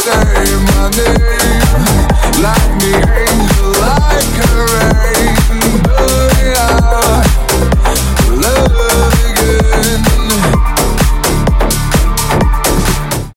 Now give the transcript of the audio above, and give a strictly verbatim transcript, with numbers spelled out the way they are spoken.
say my name, like the angel, like a rain.